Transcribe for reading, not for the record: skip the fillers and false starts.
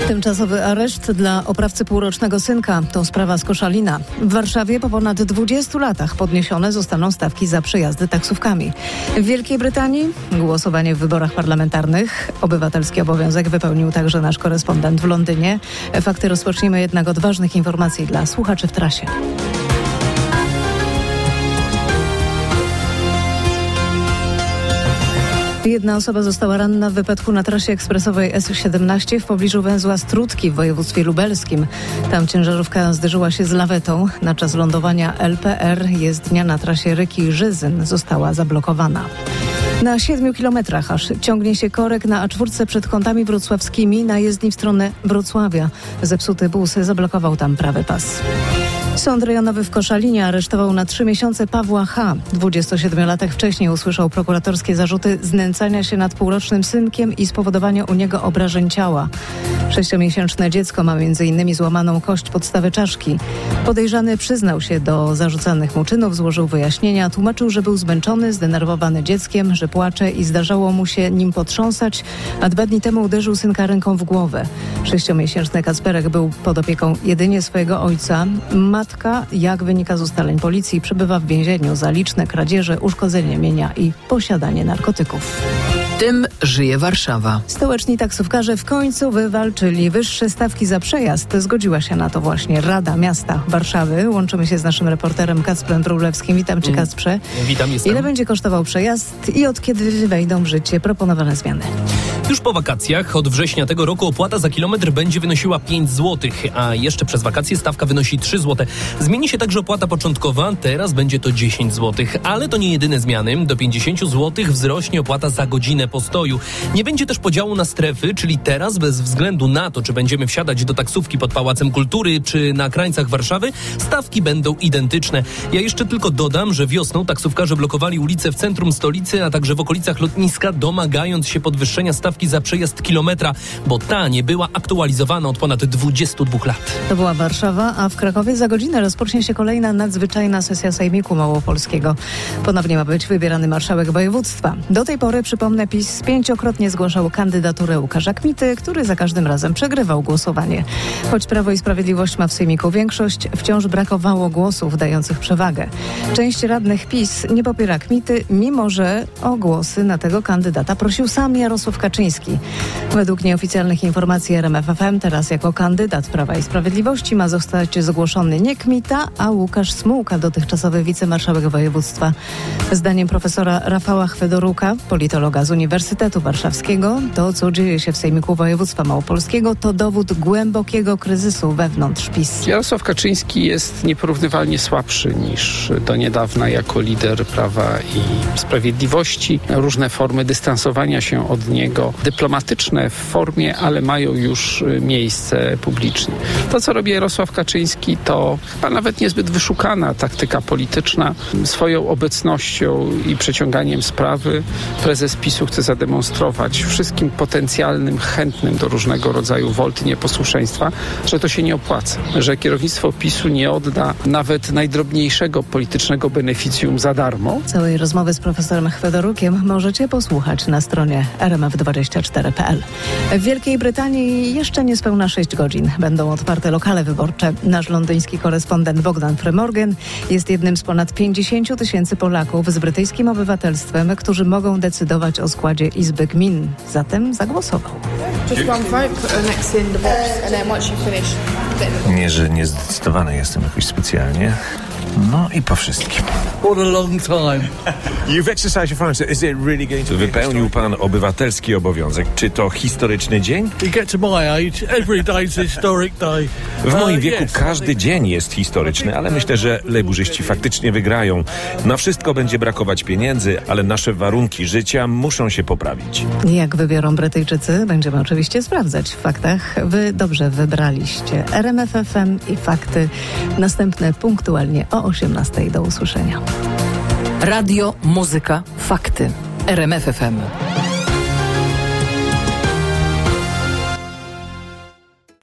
Tymczasowy areszt dla oprawcy półrocznego synka. To sprawa z Koszalina. W Warszawie po ponad 20 latach podniesione zostaną stawki za przejazdy taksówkami. W Wielkiej Brytanii głosowanie w wyborach parlamentarnych. Obywatelski obowiązek wypełnił także nasz korespondent w Londynie. Fakty rozpoczniemy jednak od ważnych informacji dla słuchaczy w trasie. Jedna osoba została ranna w wypadku na trasie ekspresowej S17 w pobliżu węzła Strutki w województwie lubelskim. Tam ciężarówka zderzyła się z lawetą. Na czas lądowania LPR jezdnia na trasie Ryki-Żyzyn została zablokowana. Na 7 kilometrach aż ciągnie się korek na A4 przed kątami wrocławskimi na jezdni w stronę Wrocławia. Zepsuty bus zablokował tam prawy pas. Sąd rejonowy w Koszalinie aresztował na 3 miesiące Pawła H. 27-latek wcześniej usłyszał prokuratorskie zarzuty znęcania się nad półrocznym synkiem i spowodowania u niego obrażeń ciała. 6-miesięczne dziecko ma m.in. złamaną kość podstawy czaszki. Podejrzany przyznał się do zarzucanych mu czynów, złożył wyjaśnienia, tłumaczył, że był zmęczony, zdenerwowany dzieckiem, że płacze i zdarzało mu się nim potrząsać, a 2 dni temu uderzył synka ręką w głowę. 6-miesięczny Kacperek był pod opieką jedynie swojego ojca. Matka, jak wynika z ustaleń policji, przebywa w więzieniu za liczne kradzieże, uszkodzenie mienia i posiadanie narkotyków. Tym żyje Warszawa. Stołeczni taksówkarze w końcu wywalczyli wyższe stawki za przejazd. Zgodziła się na to właśnie Rada Miasta Warszawy. Łączymy się z naszym reporterem Kacprem Wróblewskim. Witam Cię, Kacprze. Witam, jestem. Ile będzie kosztował przejazd i od kiedy wejdą w życie proponowane zmiany? Już po wakacjach od września tego roku opłata za kilometr będzie wynosiła 5 zł, a jeszcze przez wakacje stawka wynosi 3 zł. Zmieni się także opłata początkowa, teraz będzie to 10 zł, ale to nie jedyne zmiany. Do 50 zł wzrośnie opłata za godzinę postoju. Nie będzie też podziału na strefy, czyli teraz bez względu na to, czy będziemy wsiadać do taksówki pod Pałacem Kultury, czy na krańcach Warszawy, stawki będą identyczne. Ja jeszcze tylko dodam, że wiosną taksówkarze blokowali ulice w centrum stolicy, a także w okolicach lotniska, domagając się podwyższenia stawki za przejazd kilometra, bo ta nie była aktualizowana od ponad 22 lat. To była Warszawa, a w Krakowie za godzinę rozpocznie się kolejna nadzwyczajna sesja Sejmiku Małopolskiego. Ponownie ma być wybierany marszałek województwa. Do tej pory, przypomnę, PiS 5-krotnie zgłaszał kandydaturę Łukasza Kmity, który za każdym razem przegrywał głosowanie. Choć Prawo i Sprawiedliwość ma w Sejmiku większość, wciąż brakowało głosów dających przewagę. Część radnych PiS nie popiera Kmity, mimo że o głosy na tego kandydata prosił sam Jarosław Kaczyński. Według nieoficjalnych informacji RMF FM teraz jako kandydat Prawa i Sprawiedliwości ma zostać zgłoszony nie Kmita, a Łukasz Smułka, dotychczasowy wicemarszałek województwa. Zdaniem profesora Rafała Chwedoruka, politologa z Uniwersytetu Warszawskiego, to co dzieje się w Sejmiku Województwa Małopolskiego to dowód głębokiego kryzysu wewnątrz PiS. Jarosław Kaczyński jest nieporównywalnie słabszy niż do niedawna jako lider Prawa i Sprawiedliwości. Różne formy dystansowania się od niego, dyplomatyczne w formie, ale mają już miejsce publicznie. To, co robi Jarosław Kaczyński, to chyba nawet niezbyt wyszukana taktyka polityczna. Swoją obecnością i przeciąganiem sprawy prezes PiS-u chce zademonstrować wszystkim potencjalnym, chętnym do różnego rodzaju wolt i nieposłuszeństwa, że to się nie opłaca, że kierownictwo PiS-u nie odda nawet najdrobniejszego politycznego beneficjum za darmo. Całej rozmowy z profesorem Chwedorukiem możecie posłuchać na stronie rmf24.pl. W Wielkiej Brytanii jeszcze niespełna 6 godzin będą otwarte lokale wyborcze. Nasz londyński korespondent Bogdan Frymorgan jest jednym z ponad 50 000 Polaków z brytyjskim obywatelstwem, którzy mogą decydować o składzie Izby Gmin. Zatem zagłosował. Nie, że niezdecydowany jestem jakoś specjalnie. No i po wszystkim. What a long time. You've exercised your function. Is it really going to... Wypełnił pan obywatelski obowiązek. Czy to historyczny dzień? You get to my age, every day's a historic day. W moim wieku każdy dzień jest historyczny, ale myślę, że lejburzyści faktycznie wygrają. Na wszystko będzie brakować pieniędzy, ale nasze warunki życia muszą się poprawić. Jak wybiorą Brytyjczycy, będziemy oczywiście sprawdzać w faktach. Wy dobrze wybraliście RMF FM i fakty. Następne punktualnie o 18:00. Do usłyszenia. Radio, muzyka, fakty. RMF FM.